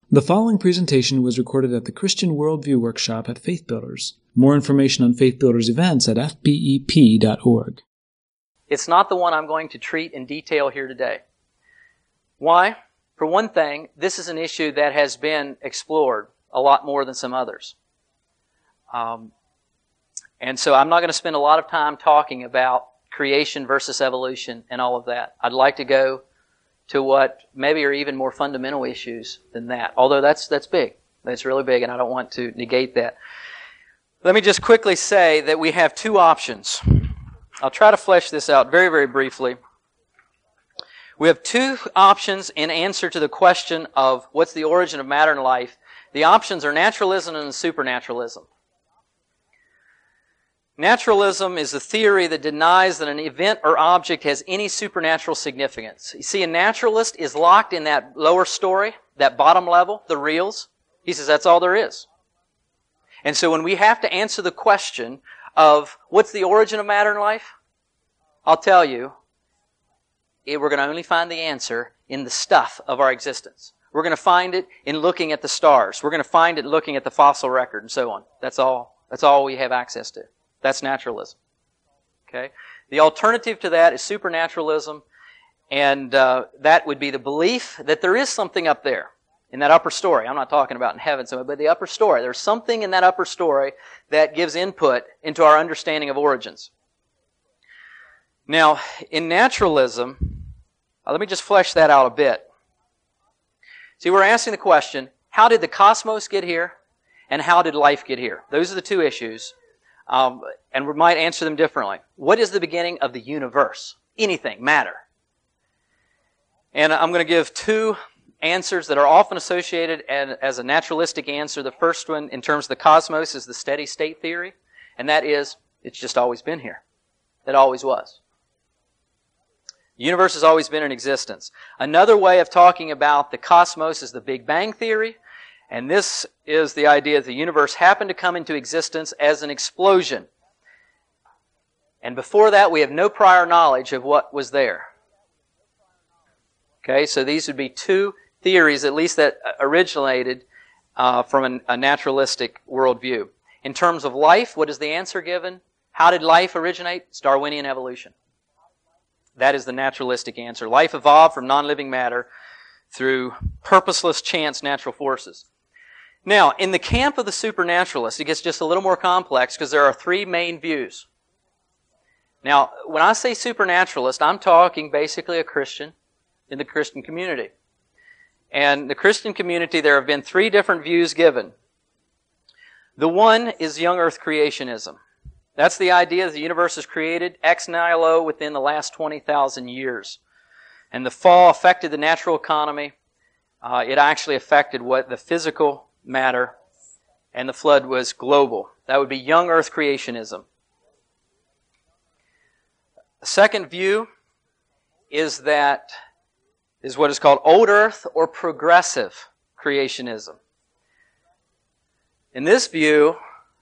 The following presentation was recorded at the Christian Worldview Workshop at Faith Builders. More information on Faith Builders events at fbep.org. It's not the one I'm going to treat in detail here today. Why? For one thing, this is an issue that has been explored a lot more than some others. And so I'm not going to spend a lot of time talking about creation versus evolution and all of that. I'd like to go to what maybe are even more fundamental issues than that. Although that's big. That's really big, and I don't want to negate that. Let me just quickly say that we have two options. I'll try to flesh this out very, very briefly. We have two options in answer to the question of what's the origin of matter and life. The options are naturalism and supernaturalism. Naturalism is the theory that denies that an event or object has any supernatural significance. You see, a naturalist is locked in that lower story, that bottom level, the reals. He says that's all there is. And so when we have to answer the question of what's the origin of matter and life, I'll tell you, we're going to only find the answer in the stuff of our existence. We're going to find it in looking at the stars. We're going to find it looking at the fossil record and so on. That's all we have access to. That's naturalism. Okay? The alternative to that is supernaturalism, and that would be the belief that there is something up there in that upper story. I'm not talking about in heaven, but the upper story. There's something in that upper story that gives input into our understanding of origins. Now, in naturalism, let me just flesh that out a bit. See, we're asking the question, how did the cosmos get here, and how did life get here? Those are the two issues. And we might answer them differently. What is the beginning of the universe? Anything, matter. And I'm going to give two answers that are often associated as a naturalistic answer. The first one, in terms of the cosmos, is the steady state theory. And that is, it's just always been here. It always was. The universe has always been in existence. Another way of talking about the cosmos is the Big Bang theory. And this is the idea that the universe happened to come into existence as an explosion. And before that, we have no prior knowledge of what was there. Okay, so these would be two theories, at least that originated from a naturalistic worldview. In terms of life, what is the answer given? How did life originate? It's Darwinian evolution. That is the naturalistic answer. Life evolved from non-living matter through purposeless chance natural forces. Now, in the camp of the supernaturalists, it gets just a little more complex because there are three main views. Now, when I say supernaturalist, I'm talking basically a Christian in the Christian community. And the Christian community, there have been three different views given. The one is young earth creationism. That's the idea that the universe is created ex nihilo within the last 20,000 years. And the fall affected the natural economy. It actually affected the physical matter, and the flood was global. That would be young earth creationism. The second view is what is called old earth or progressive creationism. In this view,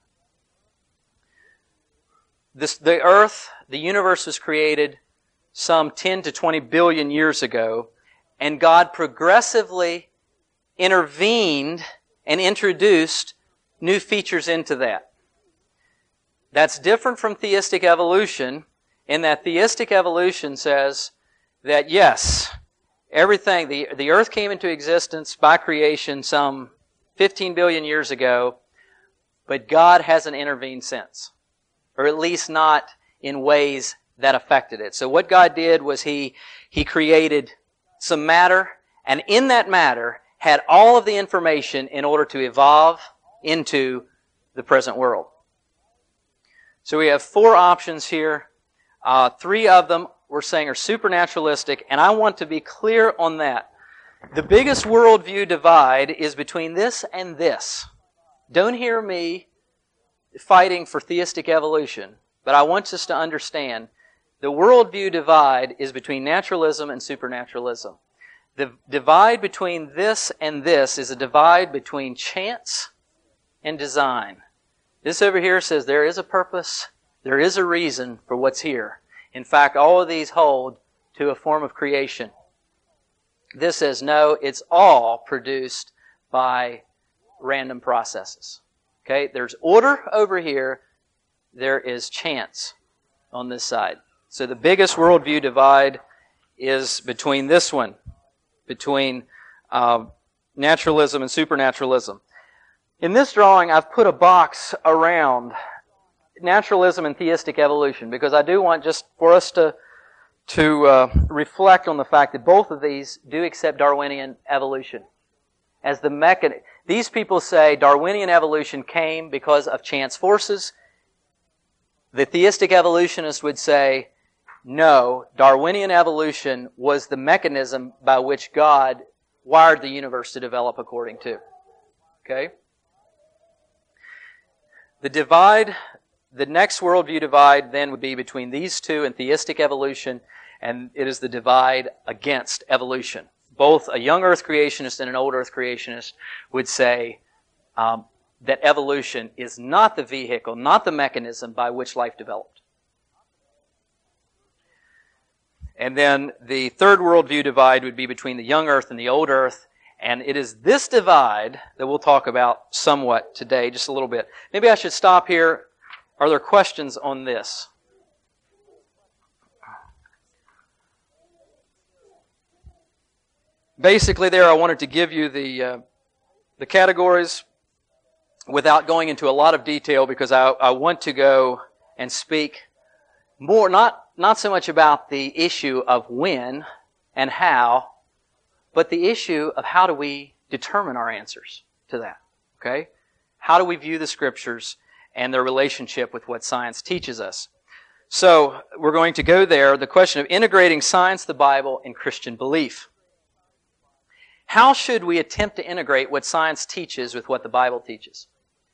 the universe was created some 10 to 20 billion years ago, and God progressively intervened and introduced new features into that. That's different from theistic evolution, in that theistic evolution says that yes, everything, the earth came into existence by creation some 15 billion years ago, but God hasn't intervened since. Or at least not in ways that affected it. So what God did was He created some matter, and in that matter had all of the information in order to evolve into the present world. So we have four options here. Three of them we're saying are supernaturalistic, and I want to be clear on that. The biggest worldview divide is between this and this. Don't hear me fighting for theistic evolution, but I want us to understand the worldview divide is between naturalism and supernaturalism. The divide between this and this is a divide between chance and design. This over here says there is a purpose, there is a reason for what's here. In fact, all of these hold to a form of creation. This says no, it's all produced by random processes. Okay, there's order over here. There is chance on this side. So the biggest worldview divide is between this one, between naturalism and supernaturalism. In this drawing, I've put a box around naturalism and theistic evolution because I do want just for us to reflect on the fact that both of these do accept Darwinian evolution as the mechanism. These people say Darwinian evolution came because of chance forces. The theistic evolutionist would say, no, Darwinian evolution was the mechanism by which God wired the universe to develop according to. Okay? The divide, the next worldview divide then would be between these two and theistic evolution, and it is the divide against evolution. Both a young earth creationist and an old earth creationist would say that evolution is not the vehicle, not the mechanism by which life developed. And then the third worldview divide would be between the young earth and the old earth. And it is this divide that we'll talk about somewhat today, just a little bit. Maybe I should stop here. Are there questions on this? Basically there I wanted to give you the categories without going into a lot of detail because I want to go and speak more, not so much about the issue of when and how, but the issue of how do we determine our answers to that, okay? How do we view the Scriptures and their relationship with what science teaches us? So, we're going to go there, the question of integrating science, the Bible, and Christian belief. How should we attempt to integrate what science teaches with what the Bible teaches?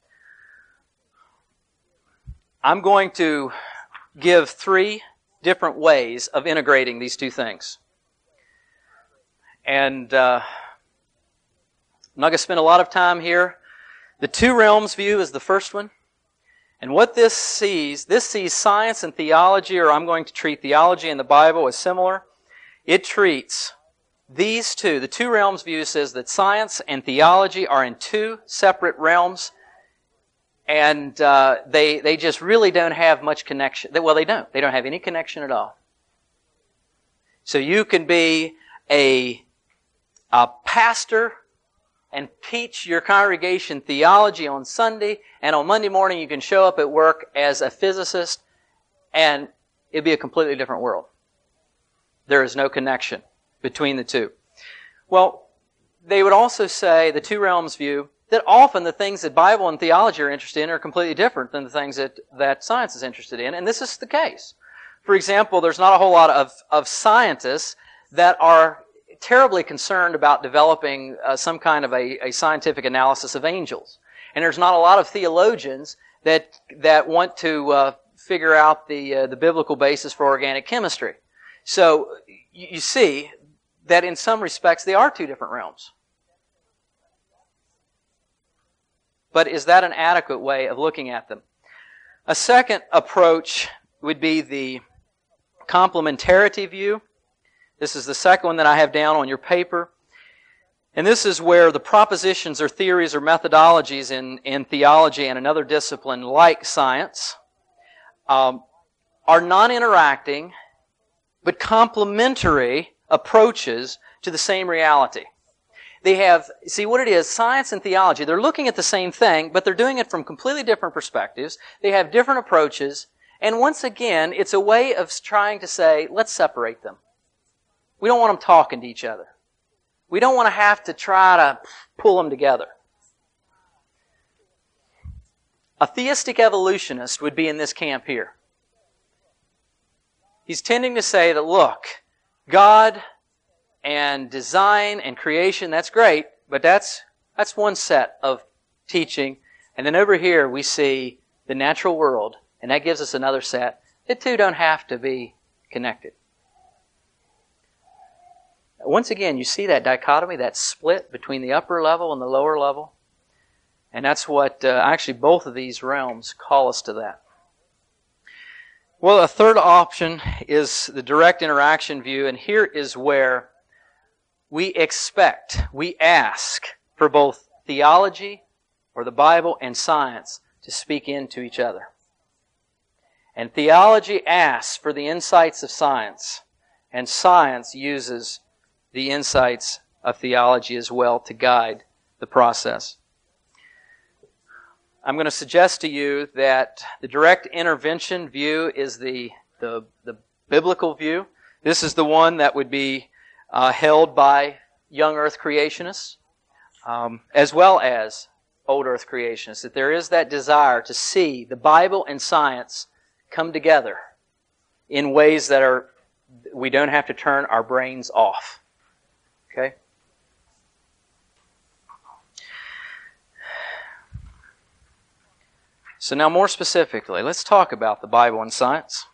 I'm going to give 3 different ways of integrating these two things. And I'm not going to spend a lot of time here. The two realms view is the first one. And what this sees science and theology, or I'm going to treat theology and the Bible as similar. It treats these two, the two realms view says that science and theology are in 2 separate realms. And they just really don't have much connection. Well, they don't. They don't have any connection at all. So you can be a pastor and teach your congregation theology on Sunday, and on Monday morning you can show up at work as a physicist, and it'd be a completely different world. There is no connection between the two. Well, they would also say, the two realms view, that often the things that Bible and theology are interested in are completely different than the things that science is interested in, and this is the case. For example, there's not a whole lot of scientists that are terribly concerned about developing some kind of a scientific analysis of angels. And there's not a lot of theologians that want to figure out the biblical basis for organic chemistry. So you see that in some respects they are 2 different realms. But is that an adequate way of looking at them? A second approach would be the complementarity view. This is the second one that I have down on your paper. And this is where the propositions or theories or methodologies in theology and another discipline like science are non-interacting but complementary approaches to the same reality. They have, see what it is, science and theology, they're looking at the same thing, but they're doing it from completely different perspectives. They have different approaches, and once again, it's a way of trying to say, let's separate them. We don't want them talking to each other. We don't want to have to try to pull them together. A theistic evolutionist would be in this camp here. He's tending to say that, look, God and design and creation, that's great, but that's one set of teaching. And then over here we see the natural world, and that gives us another set. The two don't have to be connected. Once again, you see that dichotomy, that split between the upper level and the lower level. And that's what, actually both of these realms call us to that. Well, a third option is the direct interaction view, and here is where we expect, we ask for both theology, or the Bible, and science to speak into each other. And theology asks for the insights of science, and science uses the insights of theology as well to guide the process. I'm going to suggest to you that the direct intervention view is the biblical view. This is the one that would be held by young earth creationists, as well as old earth creationists, that there is that desire to see the Bible and science come together in ways that we don't have to turn our brains off. Okay? So now more specifically, let's talk about the Bible and science.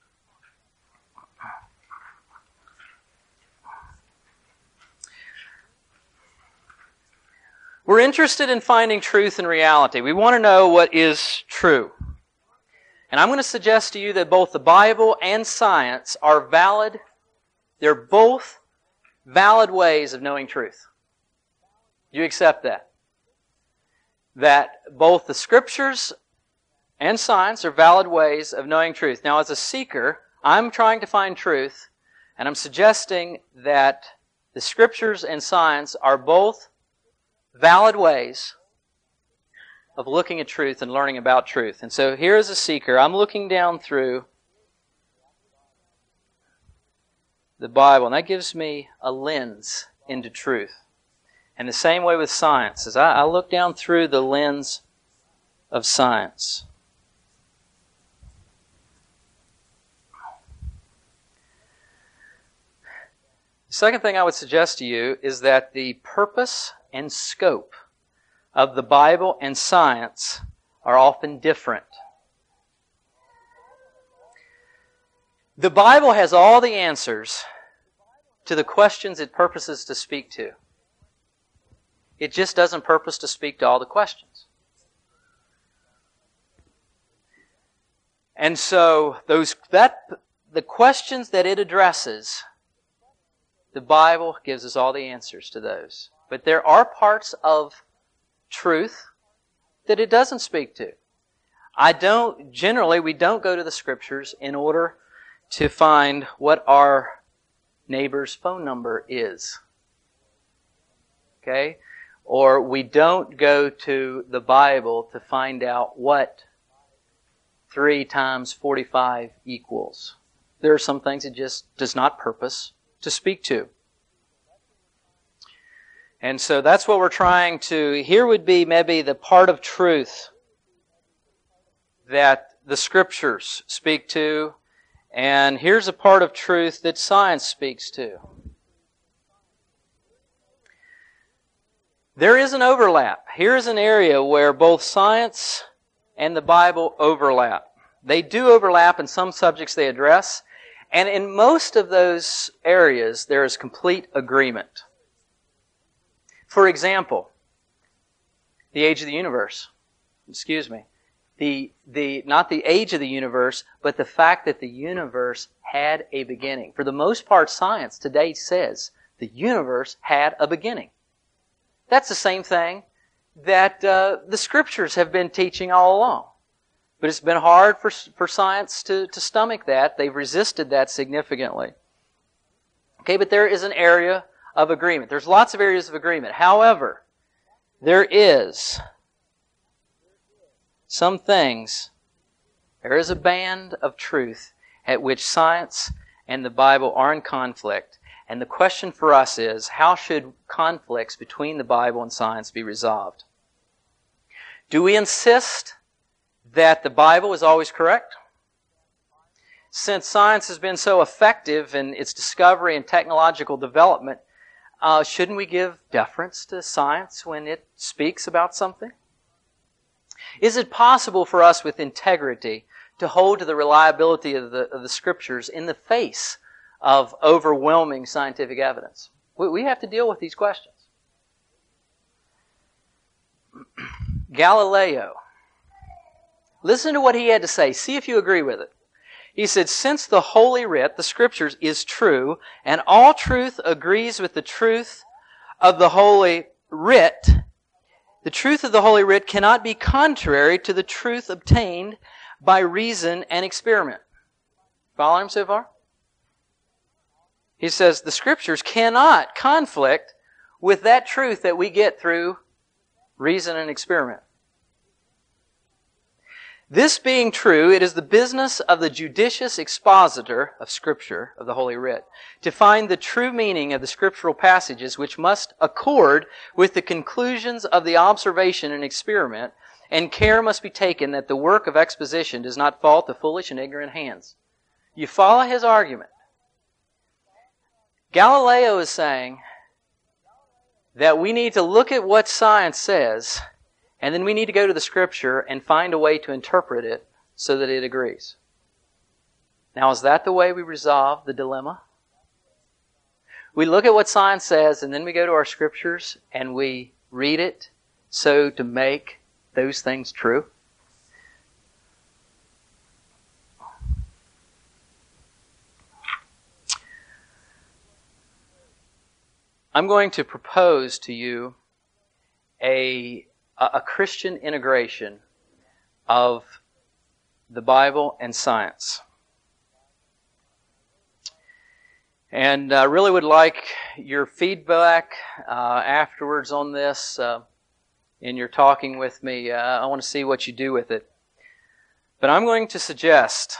We're interested in finding truth and reality. We want to know what is true. And I'm going to suggest to you that both the Bible and science are valid. They're both valid ways of knowing truth. You accept that? That both the Scriptures and science are valid ways of knowing truth. Now, as a seeker, I'm trying to find truth, and I'm suggesting that the Scriptures and science are both valid ways of looking at truth and learning about truth. And so here as a seeker, I'm looking down through the Bible, and that gives me a lens into truth. And the same way with science, as I look down through the lens of science. The second thing I would suggest to you is that the purpose and scope of the Bible and science are often different. The Bible has all the answers to the questions it purposes to speak to. It just doesn't purpose to speak to all the questions. And so the questions that it addresses, the Bible gives us all the answers to those. But there are parts of truth that it doesn't speak to. Generally, we don't go to the Scriptures in order to find what our neighbor's phone number is. Okay? Or we don't go to the Bible to find out what 3 times 45 equals. There are some things it just does not purpose to speak to. And so that's what we're trying to... Here would be maybe the part of truth that the Scriptures speak to, and here's a part of truth that science speaks to. There is an overlap. Here's an area where both science and the Bible overlap. They do overlap in some subjects they address, and in most of those areas there is complete agreement. For example, the age of the universe. Excuse me. Not the age of the universe, but the fact that the universe had a beginning. For the most part, science today says the universe had a beginning. That's the same thing that the Scriptures have been teaching all along. But it's been hard for science to stomach that. They've resisted that significantly. Okay, but there is an area of agreement. There's lots of areas of agreement. However, there is some things, there is a band of truth at which science and the Bible are in conflict. And the question for us is, how should conflicts between the Bible and science be resolved? Do we insist that the Bible is always correct? Since science has been so effective in its discovery and technological development, shouldn't we give deference to science when it speaks about something? Is it possible for us with integrity to hold to the reliability of the Scriptures in the face of overwhelming scientific evidence? We have to deal with these questions. Galileo. Listen to what he had to say. See if you agree with it. He said, since the Holy Writ, the Scriptures, is true, and all truth agrees with the truth of the Holy Writ, the truth of the Holy Writ cannot be contrary to the truth obtained by reason and experiment. Following him so far? He says the Scriptures cannot conflict with that truth that we get through reason and experiment. This being true, it is the business of the judicious expositor of Scripture, of the Holy Writ, to find the true meaning of the scriptural passages which must accord with the conclusions of the observation and experiment, and care must be taken that the work of exposition does not fall to foolish and ignorant hands. You follow his argument. Galileo is saying that we need to look at what science says, and then we need to go to the Scripture and find a way to interpret it so that it agrees. Now, is that the way we resolve the dilemma? We look at what science says, and then we go to our Scriptures and we read it so to make those things true? I'm going to propose to you a Christian integration of the Bible and science. And I really would like your feedback afterwards on this in your talking with me. I want to see what you do with it. But I'm going to suggest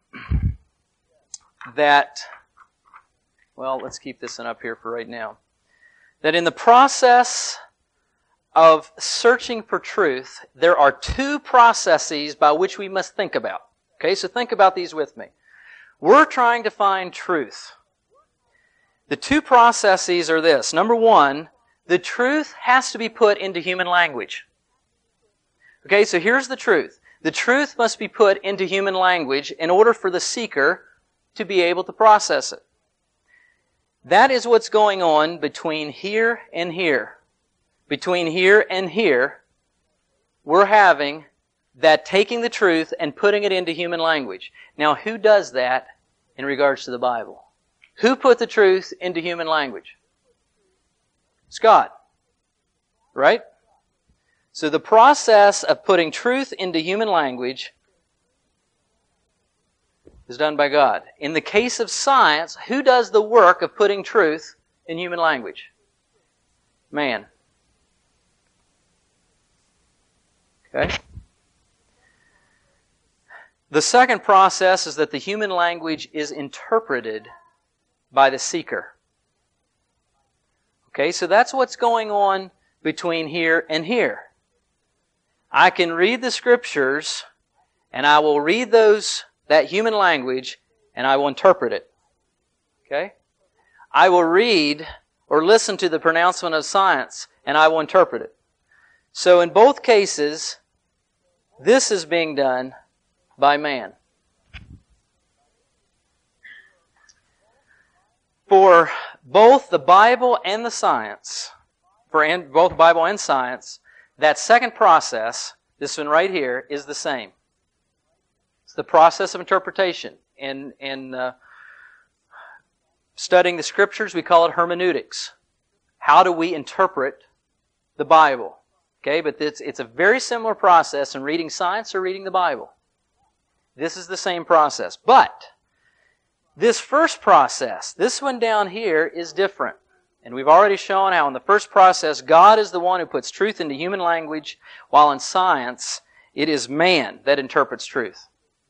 that, well, let's keep this one up here for right now, that in the process of searching for truth, there are two processes by which we must think about. Okay, so think about these with me. We're trying to find truth. The two processes are this. Number one, the truth has to be put into human language. Okay, so here's the truth. The truth must be put into human language in order for the seeker to be able to process it. That is what's going on between here and here. Between here and here, we're having that taking the truth and putting it into human language. Now, who does that in regards to the Bible? Who put the truth into human language? It's God. Right? So the process of putting truth into human language is done by God. In the case of science, who does the work of putting truth in human language? Man. Okay? The second process is that the human language is interpreted by the seeker. Okay, so that's what's going on between here and here. I can read the Scriptures, and I will read that human language, and I will interpret it. Okay? I will read or listen to the pronouncement of science, and I will interpret it. So in both cases, this is being done by man. For both the Bible and the science, both Bible and science, that second process, this one right here, is the same. It's the process of interpretation. In studying the Scriptures, we call it hermeneutics. How do we interpret the Bible? Okay, but it's a very similar process in reading science or reading the Bible. This is the same process. But this first process, this one down here, is different. And we've already shown how in the first process, God is the one who puts truth into human language, while in science, it is man that interprets truth.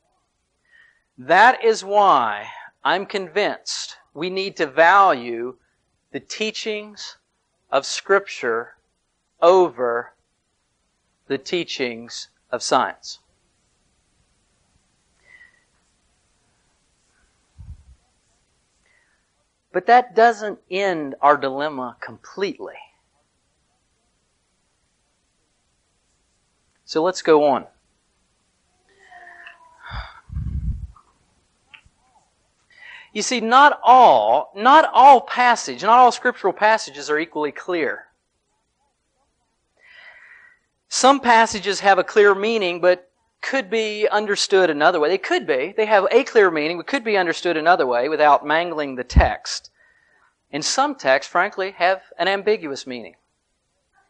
That is why I'm convinced we need to value the teachings of Scripture over the teachings of science. But that doesn't end our dilemma completely. So let's go on. You see, not all scriptural passages are equally clear. Some passages have a clear meaning, but could be understood another way. They could be. They have a clear meaning, but could be understood another way without mangling the text. And some texts, frankly, have an ambiguous meaning.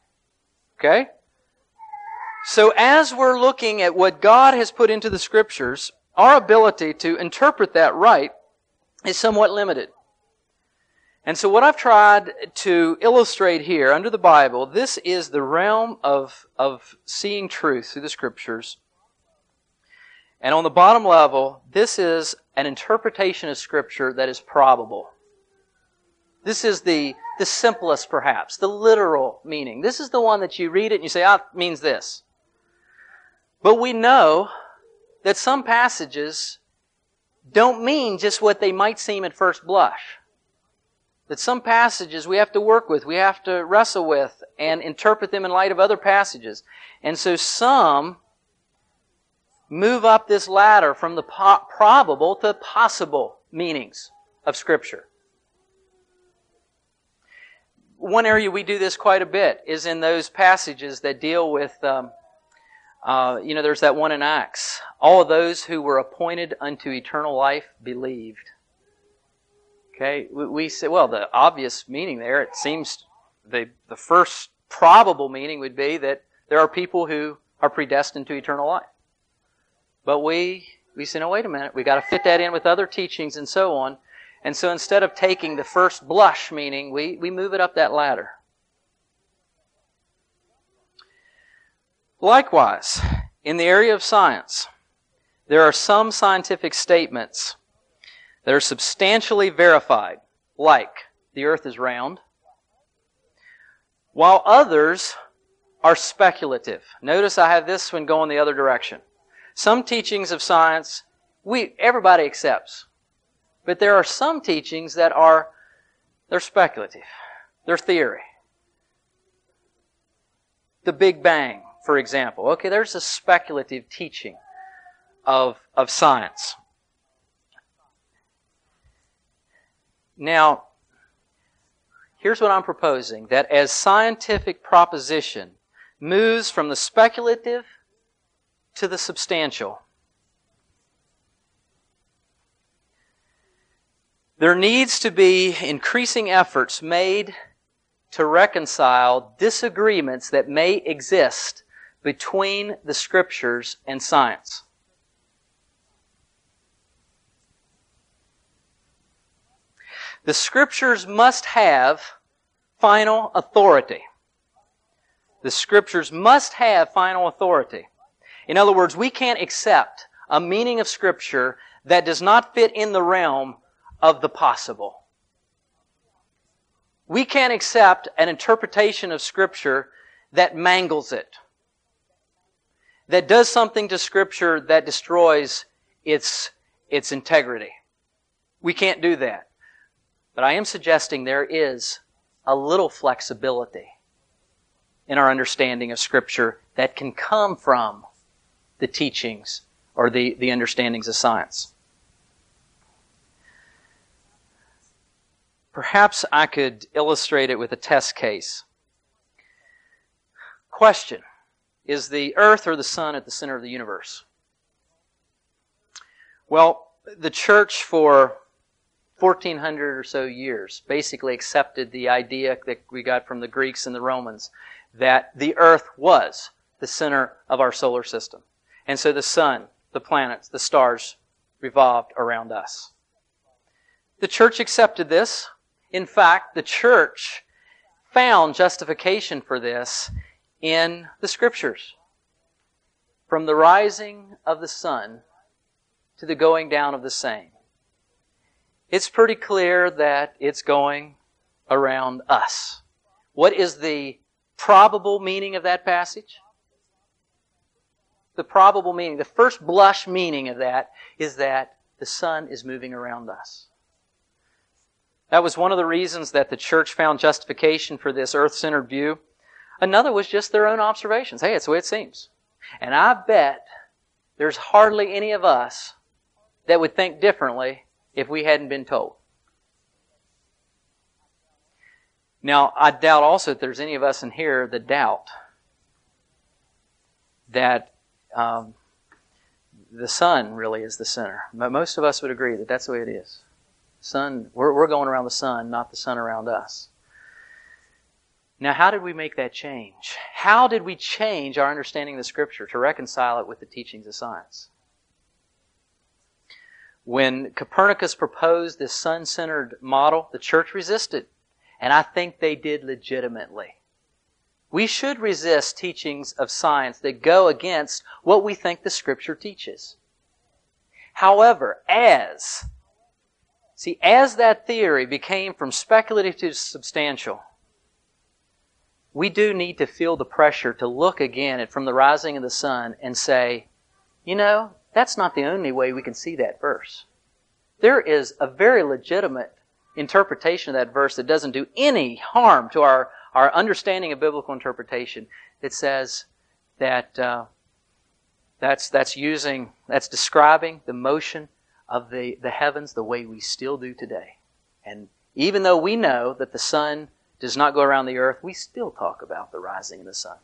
Okay? So as we're looking at what God has put into the Scriptures, our ability to interpret that right is somewhat limited. And so what I've tried to illustrate here under the Bible, this is the realm of seeing truth through the Scriptures. And on the bottom level, this is an interpretation of Scripture that is probable. This is the simplest, perhaps, the literal meaning. This is the one that you read it and you say, it means this. But we know that some passages don't mean just what they might seem at first blush. That some passages we have to work with, we have to wrestle with, and interpret them in light of other passages. And so some move up this ladder from the probable to possible meanings of Scripture. One area we do this quite a bit is in those passages that deal with, there's that one in Acts. All of those who were appointed unto eternal life believed. Okay, we say, well, the obvious meaning there, it seems the first probable meaning would be that there are people who are predestined to eternal life. But we say, no, wait a minute, we got to fit that in with other teachings and so on. And so instead of taking the first blush meaning, we move it up that ladder. Likewise, in the area of science, there are some scientific statements that are substantially verified, like the earth is round, while others are speculative. Notice I have this one going the other direction. Some teachings of science, everybody accepts. But there are some teachings that they're speculative. They're theory. The Big Bang, for example. Okay, there's a speculative teaching of science. Now, here's what I'm proposing, that as scientific proposition moves from the speculative to the substantial, there needs to be increasing efforts made to reconcile disagreements that may exist between the Scriptures and science. The Scriptures must have final authority. The Scriptures must have final authority. In other words, we can't accept a meaning of Scripture that does not fit in the realm of the possible. We can't accept an interpretation of Scripture that mangles it, that does something to Scripture that destroys its integrity. We can't do that. But I am suggesting there is a little flexibility in our understanding of Scripture that can come from the teachings or the understandings of science. Perhaps I could illustrate it with a test case. Question: is the earth or the sun at the center of the universe? Well, the church for 1,400 or so years basically accepted the idea that we got from the Greeks and the Romans that the earth was the center of our solar system. And so the sun, the planets, the stars revolved around us. The church accepted this. In fact, the church found justification for this in the Scriptures. From the rising of the sun to the going down of the same. It's pretty clear that it's going around us. What is the probable meaning of that passage? The probable meaning, the first blush meaning of that is that the sun is moving around us. That was one of the reasons that the church found justification for this earth-centered view. Another was just their own observations. Hey, it's the way it seems. And I bet there's hardly any of us that would think differently if we hadn't been told. Now, I doubt also that there's any of us in here that doubt that the sun really is the center. But most of us would agree that that's the way it is. Sun, we're going around the sun, not the sun around us. Now, how did we make that change? How did we change our understanding of the Scripture to reconcile it with the teachings of science? When Copernicus proposed this sun-centered model, the church resisted. And I think they did legitimately. We should resist teachings of science that go against what we think the Scripture teaches. However, as that theory became from speculative to substantial, we do need to feel the pressure to look again at from the rising of the sun and say, that's not the only way we can see that verse. There is a very legitimate interpretation of that verse that doesn't do any harm to our understanding of biblical interpretation that says that that's describing the motion of the heavens the way we still do today. And even though we know that the sun does not go around the earth, we still talk about the rising of the sun.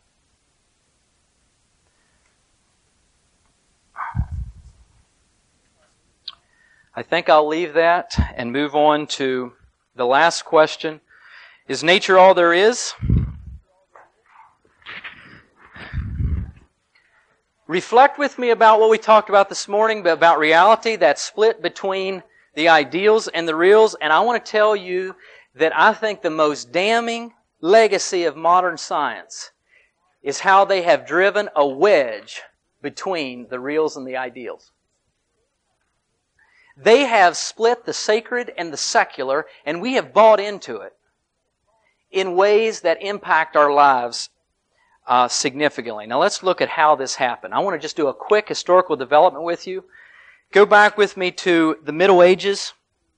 I think I'll leave that and move on to the last question. Is nature all there is? Reflect with me about what we talked about this morning, about reality, that split between the ideals and the reals. And I want to tell you that I think the most damning legacy of modern science is how they have driven a wedge between the reals and the ideals. They have split the sacred and the secular, and we have bought into it in ways that impact our lives significantly. Now let's look at how this happened. I want to just do a quick historical development with you. Go back with me to the Middle Ages.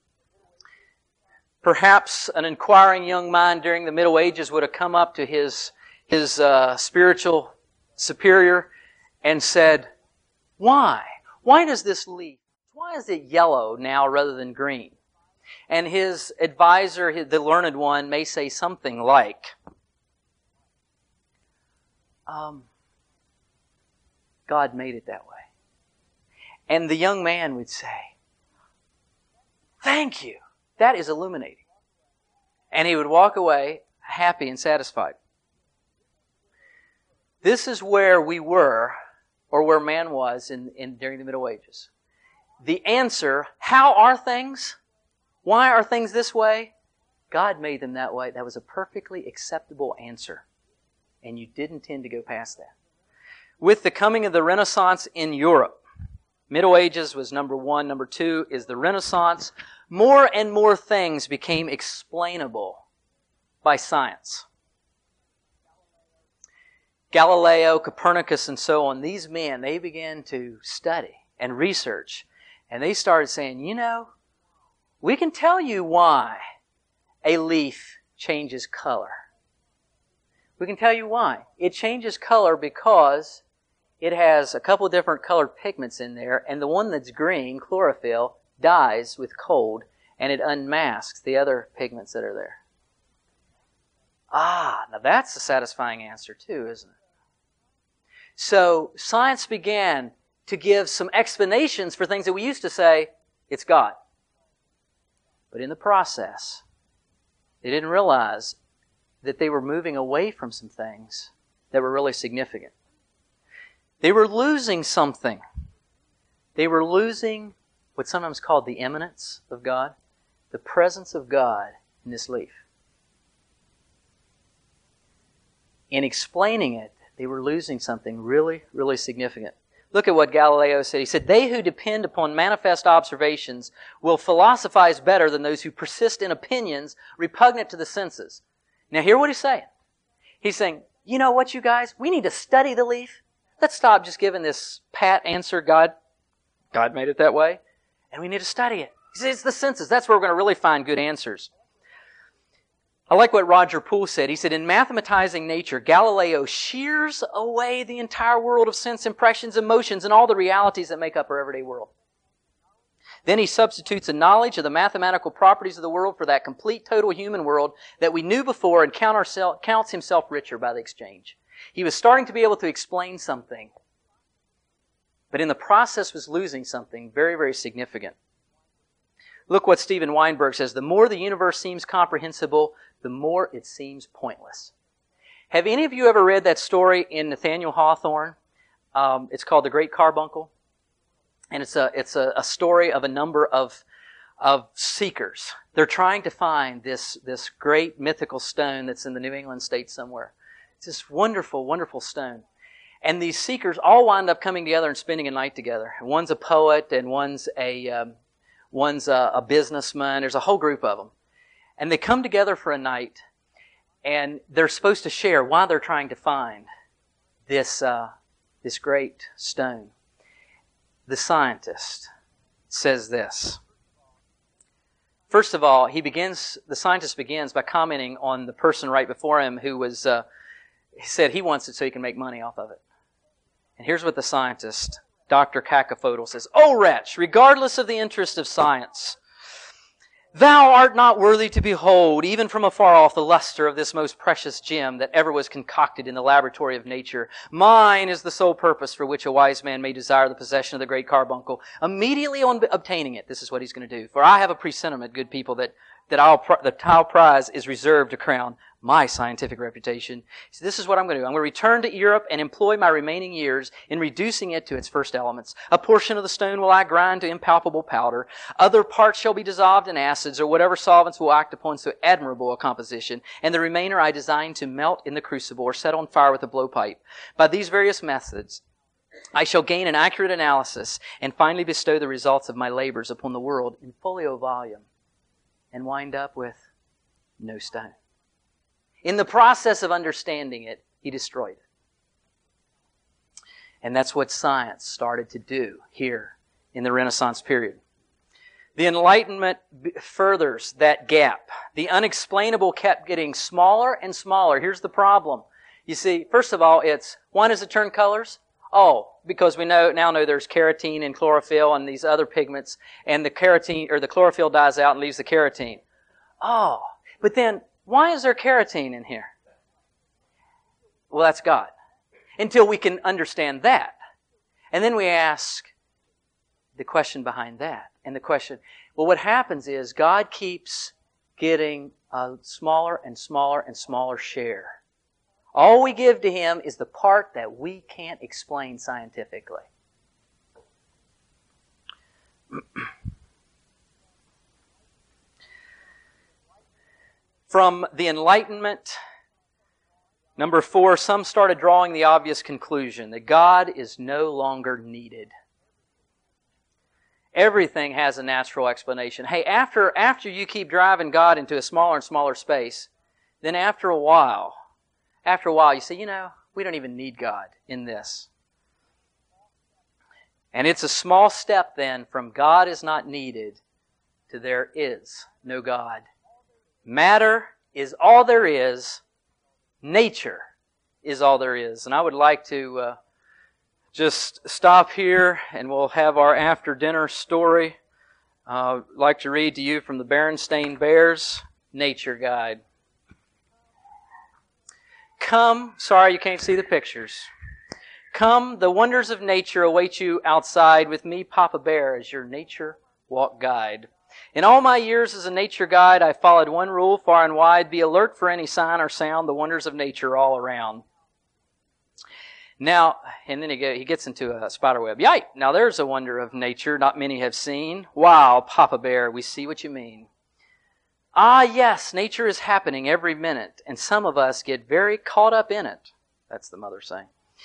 Perhaps an inquiring young mind during the Middle Ages would have come up to his spiritual superior and said, "Why? Why does this leaf? Why is it yellow now rather than green?" And his advisor, the learned one, may say something like, God made it that way. And the young man would say, "Thank you. That is illuminating." And he would walk away happy and satisfied. This is where we were, or where man was during the Middle Ages. The answer, how are things? Why are things this way? God made them that way. That was a perfectly acceptable answer. And you didn't tend to go past that. With the coming of the Renaissance in Europe, Middle Ages was number one. Number two is the Renaissance. More and more things became explainable by science. Galileo, Copernicus, and so on, these men, they began to study and research. And they started saying, we can tell you why a leaf changes color. We can tell you why. It changes color because it has a couple of different colored pigments in there, and the one that's green, chlorophyll, dies with cold, and it unmasks the other pigments that are there. Now that's a satisfying answer too, isn't it? So science began to give some explanations for things that we used to say, it's God. But in the process, they didn't realize that they were moving away from some things that were really significant. They were losing something. They were losing what's sometimes called the immanence of God, the presence of God in this leaf. In explaining it, they were losing something really, really significant. Look at what Galileo said. He said, "They who depend upon manifest observations will philosophize better than those who persist in opinions repugnant to the senses." Now hear what he's saying. He's saying, you know what, you guys? We need to study the leaf. Let's stop just giving this pat answer, God made it that way. And we need to study it. He says, it's the senses. That's where we're going to really find good answers. I like what Roger Poole said. He said, in mathematizing nature, Galileo shears away the entire world of sense impressions, emotions, and all the realities that make up our everyday world. Then he substitutes a knowledge of the mathematical properties of the world for that complete, total human world that we knew before, and counts himself richer by the exchange. He was starting to be able to explain something, but in the process was losing something very, very significant. Look what Steven Weinberg says. The more the universe seems comprehensible, the more it seems pointless. Have any of you ever read that story in Nathaniel Hawthorne? It's called The Great Carbuncle. And it's a story of a number of seekers. They're trying to find this great mythical stone that's in the New England states somewhere. It's this wonderful, wonderful stone. And these seekers all wind up coming together and spending a night together. One's a poet and one's a businessman. There's a whole group of them. And they come together for a night, and they're supposed to share why they're trying to find this great stone. The scientist says this. First of all, the scientist begins by commenting on the person right before him who was, he said he wants it so he can make money off of it. And here's what the scientist, Dr. Cacophodal, says. "O wretch, regardless of the interest of science, thou art not worthy to behold, even from afar off, the luster of this most precious gem that ever was concocted in the laboratory of nature. Mine is the sole purpose for which a wise man may desire the possession of the great carbuncle. Immediately on obtaining it," this is what he's going to do. "For I have a presentiment, good people, that the Tau prize is reserved to crown my scientific reputation. So this is what I'm going to do. I'm going to return to Europe and employ my remaining years in reducing it to its first elements. A portion of the stone will I grind to impalpable powder. Other parts shall be dissolved in acids or whatever solvents will act upon so admirable a composition. And the remainder I design to melt in the crucible or set on fire with a blowpipe. By these various methods, I shall gain an accurate analysis and finally bestow the results of my labors upon the world in folio volume and wind up with no stone. In the process of understanding it, he destroyed it. And that's what science started to do here in the Renaissance period. The Enlightenment furthers that gap. The unexplainable kept getting smaller and smaller. Here's the problem. You see, first of all, it's, why does it turn colors? Oh, because we now know there's carotene and chlorophyll and these other pigments, and the carotene or the chlorophyll dies out and leaves the carotene. Oh, but then why is there carotene in here? Well, that's God. Until we can understand that. And then we ask the question behind that. And the question, well, what happens is God keeps getting a smaller and smaller and smaller share. All we give to Him is the part that we can't explain scientifically. From the Enlightenment, number 4, some started drawing the obvious conclusion that God is no longer needed. Everything has a natural explanation. Hey, after you keep driving God into a smaller and smaller space, then after a while you say, we don't even need God in this. And it's a small step then from God is not needed to there is no God. Matter is all there is. Nature is all there is. And I would like to just stop here and we'll have our after dinner story. I'd like to read to you from the Berenstain Bears Nature Guide. Come, sorry you can't see the pictures. Come, the wonders of nature await you outside with me, Papa Bear, as your nature walk guide. In all my years as a nature guide, I followed one rule far and wide: be alert for any sign or sound, the wonders of nature all around. Now, and then he gets into a spider web. Yike! Now there's a wonder of nature not many have seen. Wow, Papa Bear, we see what you mean. Ah, yes, nature is happening every minute, and some of us get very caught up in it. That's the mother saying.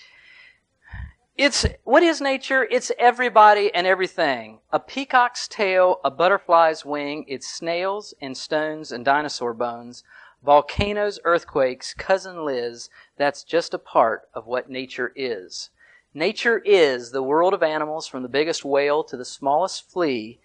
What is nature? It's everybody and everything. A peacock's tail, a butterfly's wing, it's snails and stones and dinosaur bones, volcanoes, earthquakes, cousin Liz. That's just a part of what nature is. Nature is the world of animals from the biggest whale to the smallest flea.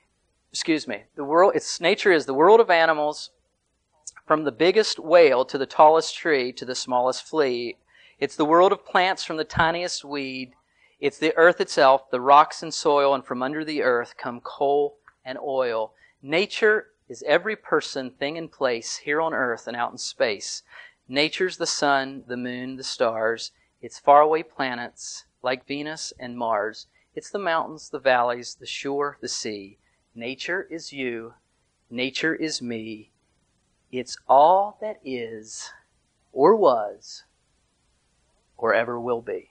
Nature is the world of animals from the biggest whale to the tallest tree to the smallest flea. It's the world of plants from the tiniest weed. It's the earth itself, the rocks and soil, and from under the earth come coal and oil. Nature is every person, thing, and place here on earth and out in space. Nature's the sun, the moon, the stars. It's faraway planets like Venus and Mars. It's the mountains, the valleys, the shore, the sea. Nature is you. Nature is me. It's all that is, or was or ever will be.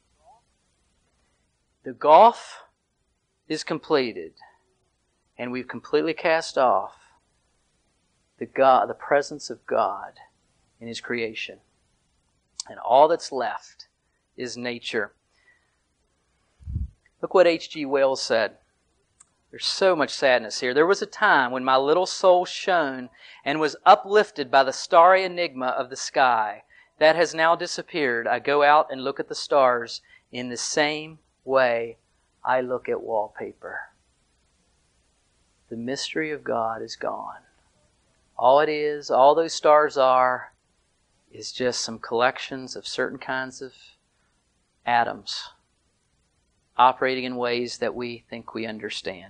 The gulf is completed, and we've completely cast off the presence of God in His creation. And all that's left is nature. Look what H.G. Wells said. There's so much sadness here. There was a time when my little soul shone and was uplifted by the starry enigma of the sky. That has now disappeared. I go out and look at the stars in the same way I look at wallpaper. The mystery of God is gone. All it is, all those stars are, is just some collections of certain kinds of atoms operating in ways that we think we understand.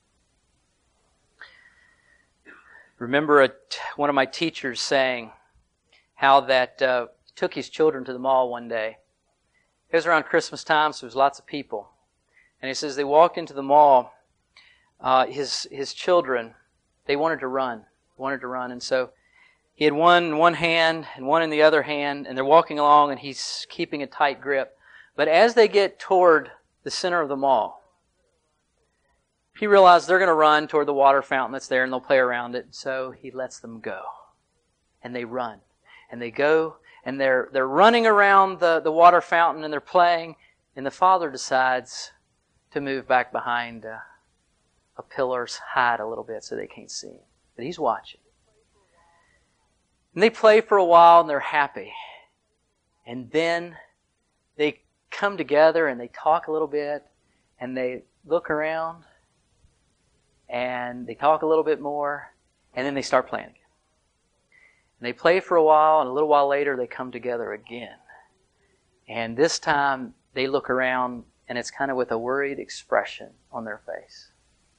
Remember one of my teachers saying how that took his children to the mall one day. It was around Christmas time, so there was lots of people. And he says they walked into the mall. His children, they wanted to run. And so he had one in one hand and one in the other hand, and they're walking along, and he's keeping a tight grip. But as they get toward the center of the mall, he realized they're going to run toward the water fountain that's there, and they'll play around it. So he lets them go. And they run. And they go, and they're running around the water fountain, and they're playing. And the father decides to move back behind a pillar's hide a little bit so they can't see him. But he's watching. And they play for a while, and they're happy. And then they come together, and they talk a little bit, and they look around, and they talk a little bit more, and then they start playing again. And they play for a while, and a little while later they come together again. And this time they look around, and it's kind of with a worried expression on their face.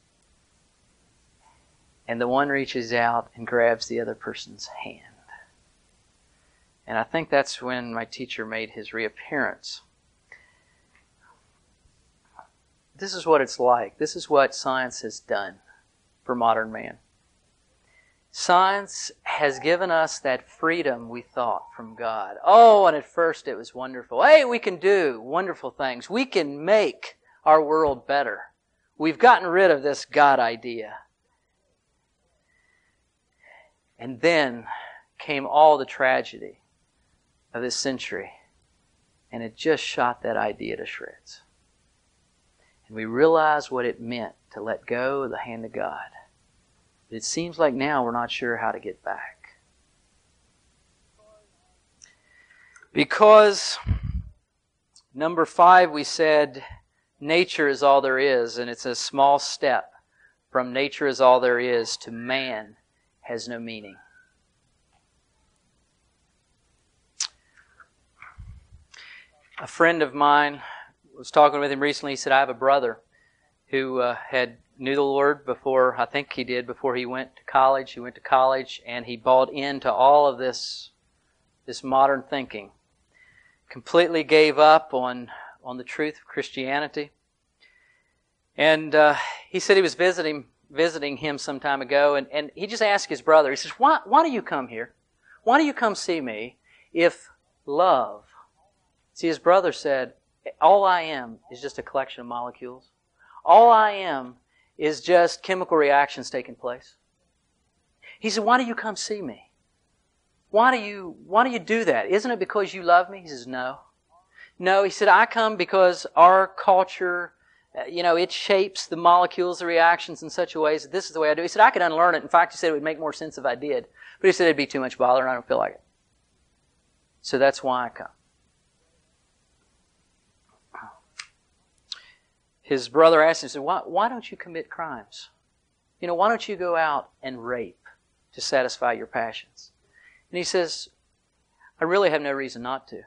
And the one reaches out and grabs the other person's hand. And I think that's when my teacher made his reappearance. This is what it's like. This is what science has done for modern man. Science has given us that freedom we thought from God. Oh, and at first it was wonderful. Hey, we can do wonderful things. We can make our world better. We've gotten rid of this God idea. And then came all the tragedy of this century, and it just shot that idea to shreds. And we realized what it meant to let go of the hand of God. But it seems like now we're not sure how to get back. Because, number 5, we said, nature is all there is, and it's a small step from nature is all there is to man has no meaning. A friend of mine, was talking with him recently. He said, I have a brother who had knew the Lord before he went to college. He went to college and he bought into all of this modern thinking. Completely gave up on the truth of Christianity. And he said he was visiting him some time ago, and he just asked his brother, he says, why do you come here? Why do you come see me if love? See, his brother said, all I am is just a collection of molecules. All I am is just chemical reactions taking place. He said, why do you come see me? Why do you do that? Isn't it because you love me? He says, no. No, he said, I come because our culture, it shapes the molecules, the reactions in such a way that this is the way I do. He said, I could unlearn it. In fact, he said it would make more sense if I did. But he said it'd be too much bother and I don't feel like it. So that's why I come. His brother asked him, he said, why don't you commit crimes? Why don't you go out and rape to satisfy your passions? And he says, I really have no reason not to.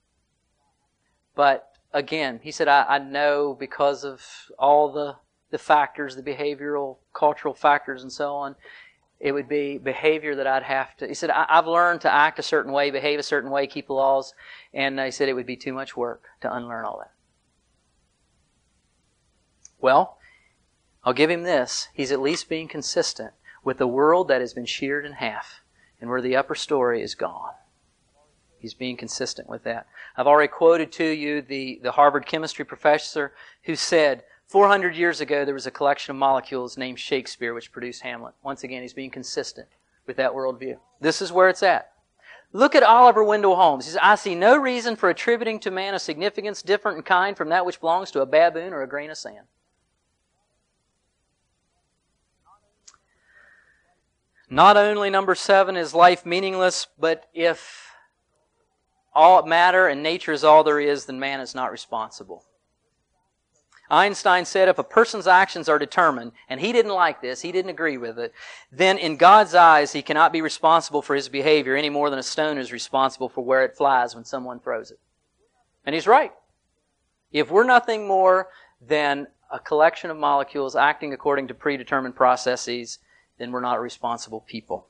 But again, he said, I know because of all the factors, the behavioral, cultural factors and so on, it would be behavior that I'd have to... He said, I've learned to act a certain way, behave a certain way, keep the laws. And he said it would be too much work to unlearn all that. Well, I'll give him this. He's at least being consistent with a world that has been sheared in half and where the upper story is gone. He's being consistent with that. I've already quoted to you the Harvard chemistry professor who said 400 years ago there was a collection of molecules named Shakespeare which produced Hamlet. Once again, he's being consistent with that worldview. This is where it's at. Look at Oliver Wendell Holmes. He says, I see no reason for attributing to man a significance different in kind from that which belongs to a baboon or a grain of sand. Not only, number 7, is life meaningless, but if all matter and nature is all there is, then man is not responsible. Einstein said if a person's actions are determined, and he didn't like this, he didn't agree with it, then in God's eyes he cannot be responsible for his behavior any more than a stone is responsible for where it flies when someone throws it. And he's right. If we're nothing more than a collection of molecules acting according to predetermined processes, then we're not responsible people.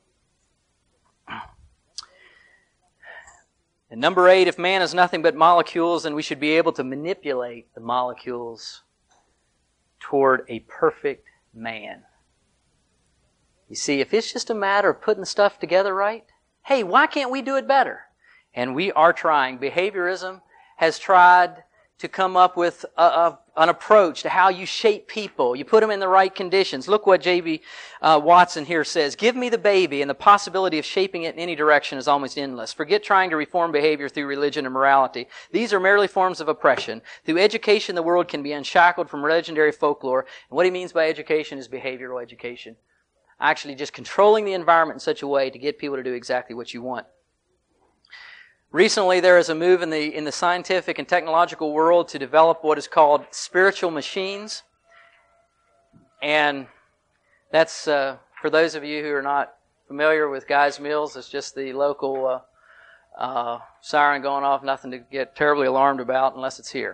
And number 8, if man is nothing but molecules, then we should be able to manipulate the molecules toward a perfect man. You see, if it's just a matter of putting stuff together right, hey, why can't we do it better? And we are trying. Behaviorism has tried to come up with an approach to how you shape people. You put them in the right conditions. Look what J.B. Watson here says. Give me the baby, and the possibility of shaping it in any direction is almost endless. Forget trying to reform behavior through religion and morality. These are merely forms of oppression. Through education, the world can be unshackled from legendary folklore. And what he means by education is behavioral education. Actually just controlling the environment in such a way to get people to do exactly what you want. Recently, there is a move in the scientific and technological world to develop what is called spiritual machines. And that's, for those of you who are not familiar with Guy's Mills, it's just the local siren going off, nothing to get terribly alarmed about unless it's here.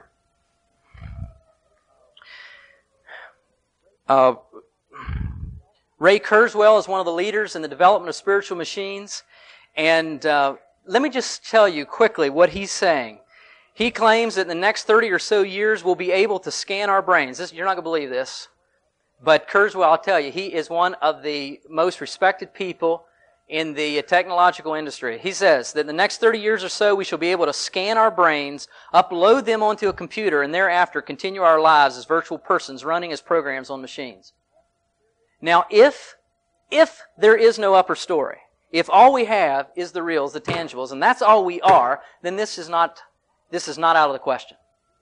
Ray Kurzweil is one of the leaders in the development of spiritual machines, and let me just tell you quickly what he's saying. He claims that in the next 30 or so years we'll be able to scan our brains. You're not going to believe this. But Kurzweil, I'll tell you, he is one of the most respected people in the technological industry. He says that in the next 30 years or so we shall be able to scan our brains, upload them onto a computer, and thereafter continue our lives as virtual persons running as programs on machines. Now, if there is no upper story, if all we have is the reals, the tangibles, and that's all we are, then this is not out of the question.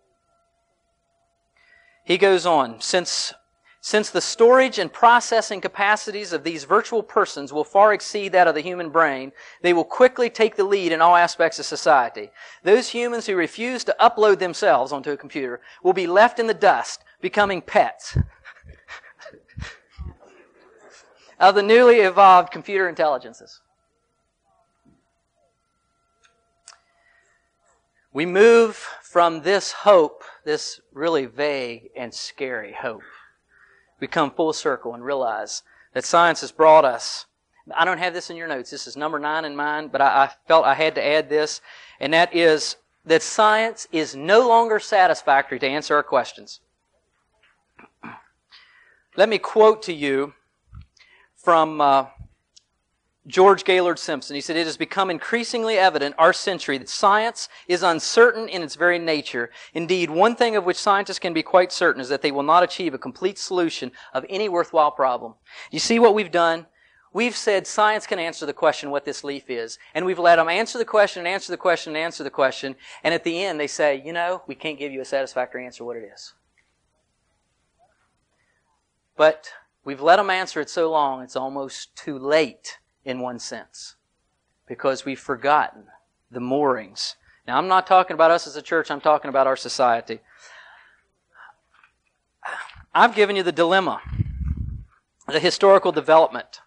He goes on, since the storage and processing capacities of these virtual persons will far exceed that of the human brain, they will quickly take the lead in all aspects of society. Those humans who refuse to upload themselves onto a computer will be left in the dust, becoming pets of the newly evolved computer intelligences. We move from this hope, this really vague and scary hope. We come full circle and realize that science has brought us. I don't have this in your notes. This is number 9 in mine, but I felt I had to add this, and that is that science is no longer satisfactory to answer our questions. Let me quote to you from George Gaylord Simpson. He said, "It has become increasingly evident our century that science is uncertain in its very nature. Indeed, one thing of which scientists can be quite certain is that they will not achieve a complete solution of any worthwhile problem." You see what we've done? We've said science can answer the question what this leaf is, and we've let them answer the question and answer the question and answer the question, and at the end they say, we can't give you a satisfactory answer what it is. But we've let them answer it so long it's almost too late in one sense, because we've forgotten the moorings. Now, I'm not talking about us as a church, I'm talking about our society. I've given you the dilemma, the historical development.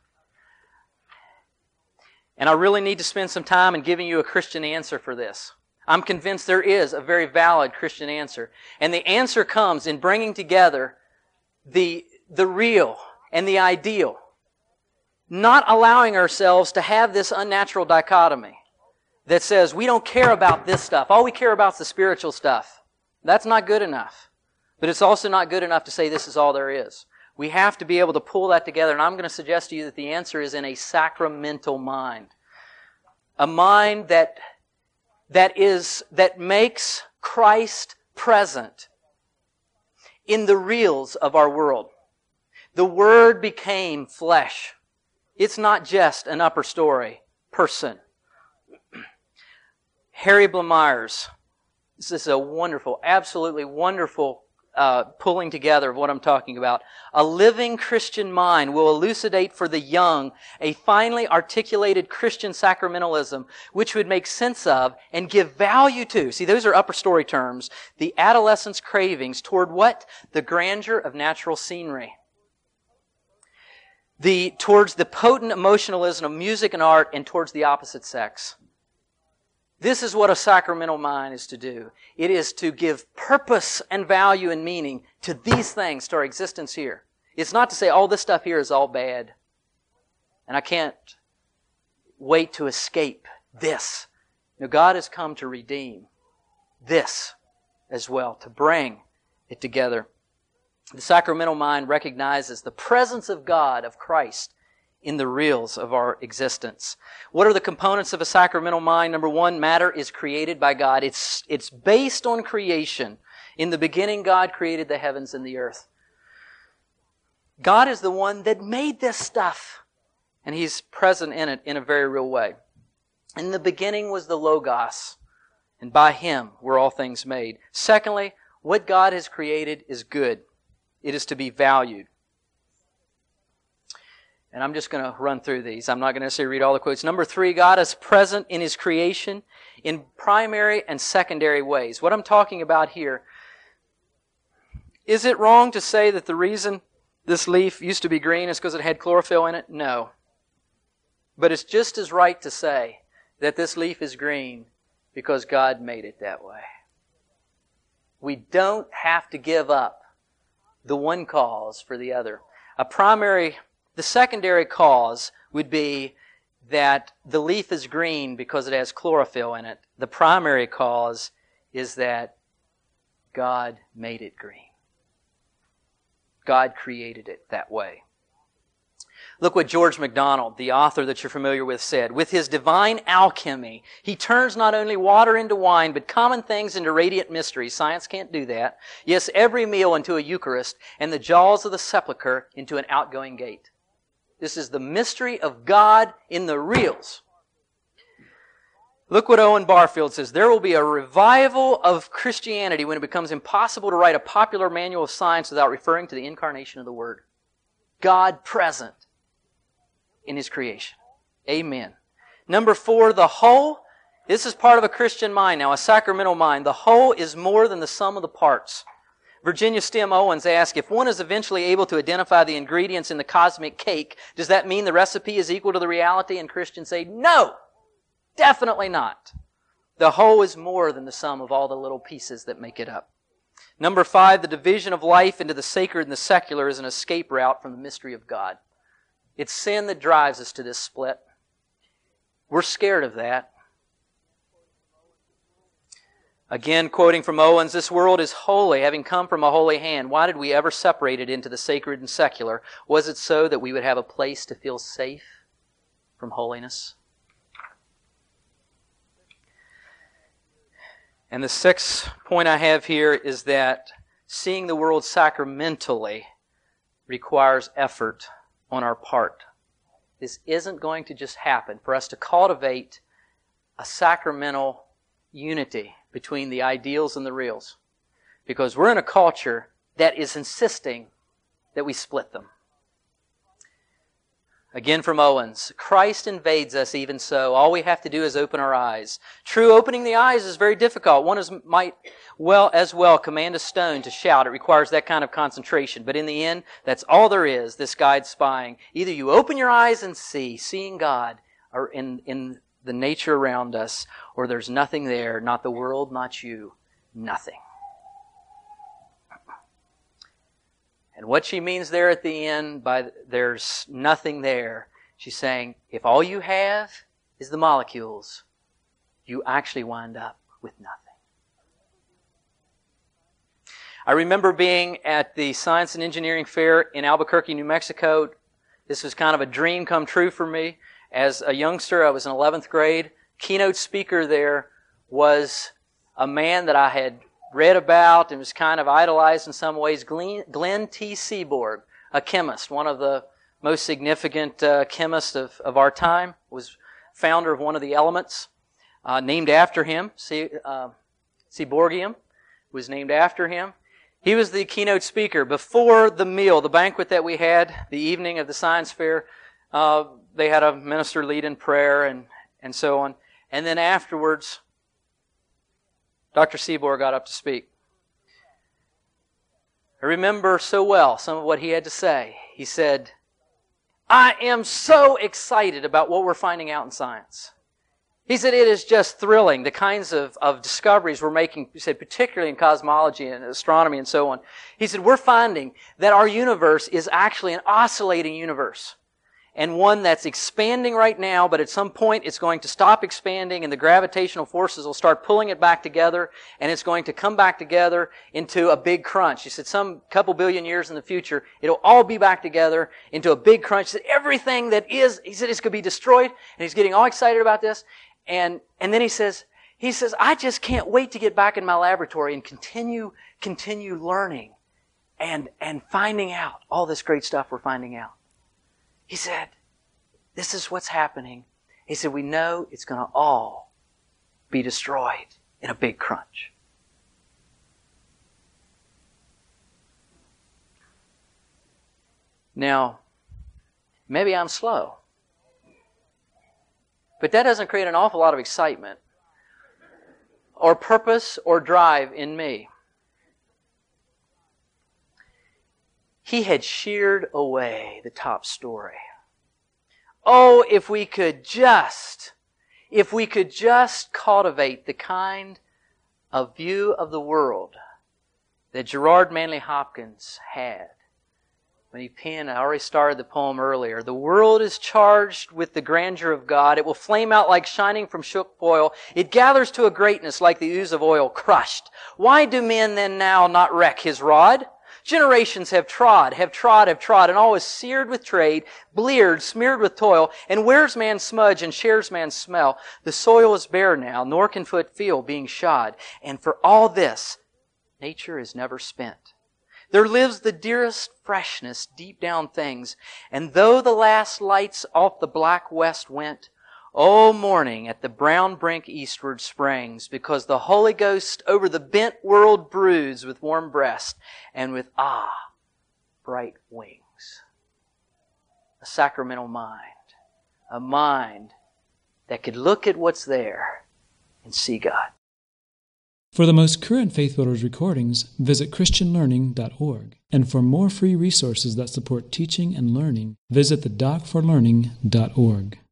And I really need to spend some time in giving you a Christian answer for this. I'm convinced there is a very valid Christian answer. And the answer comes in bringing together the real and the ideal. Not allowing ourselves to have this unnatural dichotomy that says we don't care about this stuff. All we care about is the spiritual stuff. That's not good enough. But it's also not good enough to say this is all there is. We have to be able to pull that together, and I'm going to suggest to you that the answer is in a sacramental mind. A mind that that makes Christ present in the reals of our world. The Word became flesh. It's not just an upper story person. Harry Blamires, this is a wonderful, absolutely wonderful pulling together of what I'm talking about. A living Christian mind will elucidate for the young a finely articulated Christian sacramentalism which would make sense of and give value to, see, those are upper story terms, the adolescent's cravings toward what? The grandeur of natural scenery. Towards the potent emotionalism of music and art, and towards the opposite sex. This is what a sacramental mind is to do. It is to give purpose and value and meaning to these things, to our existence here. It's not to say, oh, this stuff here is all bad, and I can't wait to escape this. No, God has come to redeem this as well, to bring it together. The sacramental mind recognizes the presence of God, of Christ, in the reals of our existence. What are the components of a sacramental mind? Number one, matter is created by God. It's based on creation. In the beginning, God created the heavens and the earth. God is the one that made this stuff, and He's present in it in a very real way. In the beginning was the Logos, and by Him were all things made. Secondly, what God has created is good. It is to be valued. And I'm just going to run through these. I'm not going to necessarily read all the quotes. Number three, God is present in His creation in primary and secondary ways. What I'm talking about here, is it wrong to say that the reason this leaf used to be green is because it had chlorophyll in it? No. But it's just as right to say that this leaf is green because God made it that way. We don't have to give up the one cause for the other. The secondary cause would be that the leaf is green because it has chlorophyll in it. The primary cause is that God made it green. God created it that way. Look what George MacDonald, the author that you're familiar with, said. With his divine alchemy, He turns not only water into wine, but common things into radiant mysteries. Science can't do that. Yes, every meal into a Eucharist, and the jaws of the sepulchre into an outgoing gate. This is the mystery of God in the reals. Look what Owen Barfield says. There will be a revival of Christianity when it becomes impossible to write a popular manual of science without referring to the incarnation of the Word. God present in His creation. Amen. Number four, the whole. This is part of a Christian mind now, a sacramental mind. The whole is more than the sum of the parts. Virginia Stem Owens asked, if one is eventually able to identify the ingredients in the cosmic cake, does that mean the recipe is equal to the reality? And Christians say, no, definitely not. The whole is more than the sum of all the little pieces that make it up. Number five, the division of life into the sacred and the secular is an escape route from the mystery of God. It's sin that drives us to this split. We're scared of that. Again, quoting from Owens, this world is holy, having come from a holy hand. Why did we ever separate it into the sacred and secular? Was it so that we would have a place to feel safe from holiness? And the sixth point I have here is that seeing the world sacramentally requires effort on our part. This isn't going to just happen. For us to cultivate a sacramental unity between the ideals and the reals. Because we're in a culture that is insisting that we split them. Again from Owens, Christ invades us even so. All we have to do is open our eyes. True, opening the eyes is very difficult. One might as well command a stone to shout. It requires that kind of concentration. But in the end, that's all there is, this guide spying. Either you open your eyes and seeing God or in the nature around us, or there's nothing there, not the world, not you, nothing. And what she means there at the end by there's nothing there, she's saying, if all you have is the molecules, you actually wind up with nothing. I remember being at the Science and Engineering Fair in Albuquerque, New Mexico. This was kind of a dream come true for me. As a youngster, I was in 11th grade. Keynote speaker there was a man that I had read about and was kind of idolized in some ways, Glenn T. Seaborg, a chemist, one of the most significant chemists of our time, was founder of one of the elements, named after him. Seaborgium was named after him. He was the keynote speaker. Before the meal, the banquet that we had, the evening of the science fair, they had a minister lead in prayer and so on. And then afterwards, Dr. Seaborg got up to speak. I remember so well some of what he had to say. He said, "I am so excited about what we're finding out in science." He said, "It is just thrilling, the kinds of discoveries we're making," he said, particularly in cosmology and astronomy and so on. He said, "We're finding that our universe is actually an oscillating universe, and one that's expanding right now, but at some point it's going to stop expanding and the gravitational forces will start pulling it back together, and it's going to come back together into a big crunch." He said, some couple billion years in the future, it'll all be back together into a big crunch. He said, everything that is, he said, it's going to be destroyed, and he's getting all excited about this. And then he says, "I just can't wait to get back in my laboratory and continue learning and finding out all this great stuff we're finding out." He said, "This is what's happening." He said, "We know it's going to all be destroyed in a big crunch." Now, maybe I'm slow, but that doesn't create an awful lot of excitement or purpose or drive in me. He had sheared away the top story. Oh, if we could just cultivate the kind of view of the world that Gerard Manley Hopkins had when he penned, I already started the poem earlier, "The world is charged with the grandeur of God. It will flame out like shining from shook foil. It gathers to a greatness like the ooze of oil, crushed. Why do men then now not wreck His rod? Generations have trod, and all is seared with trade, bleared, smeared with toil, and wears man's smudge and shares man's smell. The soil is bare now, nor can foot feel being shod. And for all this, nature is never spent. There lives the dearest freshness deep down things, and though the last lights off the black west went, oh, morning at the brown brink eastward springs, because the Holy Ghost over the bent world broods with warm breast and with bright wings." A sacramental mind, a mind that could look at what's there and see God. For the most current Faith Builders recordings, visit christianlearning.org. And for more free resources that support teaching and learning, visit thedocforlearning.org.